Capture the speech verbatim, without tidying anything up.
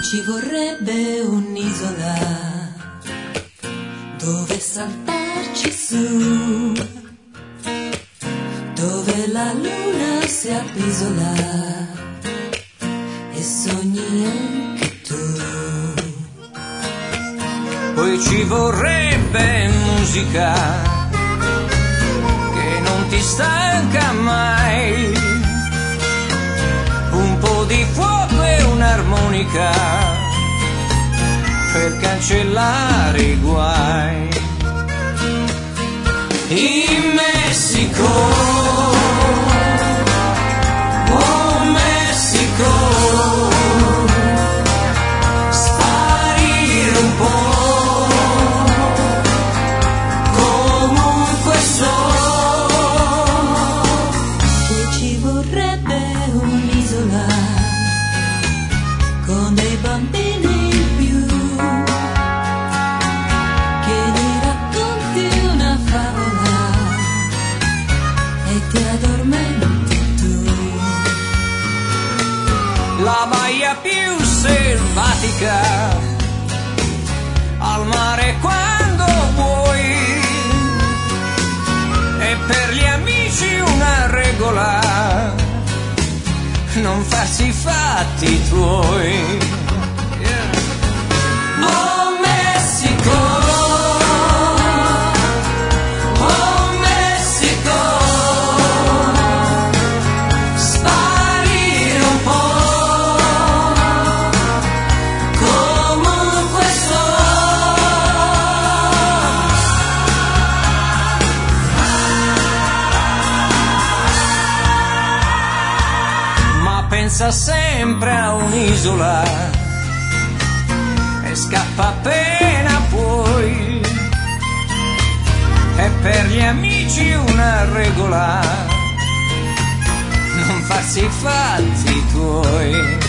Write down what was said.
Ci vorrebbe un'isola dove saltarci su, dove la luna si appisola e sogni anche tu. Poi ci vorrebbe musica che non ti stanca mai, un po' di fuoco e un'armonica per cancellare i guai. In Messico, oh Messico, sparire un po', comunque so. E ci vorrebbe un'isola con dei bambini in più, che gli racconti una favola e ti addormenti tu. La baia più selvatica, al mare quando vuoi, e per gli amici una regola, non farsi i fatti tuoi. Yeah. Oh Messico, oh Messico, sparire un po', comunque so. Ma pensa sempre a un'isola e scappa appena puoi, e per gli amici una regola, non farsi i fatti tuoi.